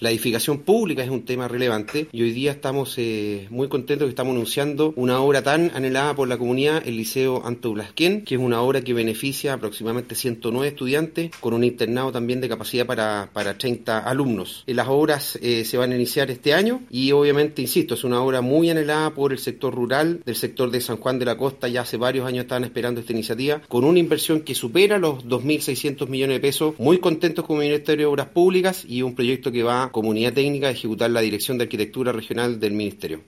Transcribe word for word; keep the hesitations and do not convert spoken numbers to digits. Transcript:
La edificación pública es un tema relevante y hoy día estamos eh, muy contentos que estamos anunciando una obra tan anhelada por la comunidad, el Liceo Anto Blasquén, que es una obra que beneficia aproximadamente ciento nueve estudiantes con un internado también de capacidad para, para treinta alumnos. Las obras eh, se van a iniciar este año y obviamente, insisto, es una obra muy anhelada por el sector rural, del sector de San Juan de la Costa. Ya hace varios años estaban esperando esta iniciativa, con una inversión que supera los dos mil seiscientos millones de pesos. Muy contentos como Ministerio de Obras Públicas y un proyecto que va a Comunidad Técnica a ejecutar la Dirección de Arquitectura Regional del Ministerio.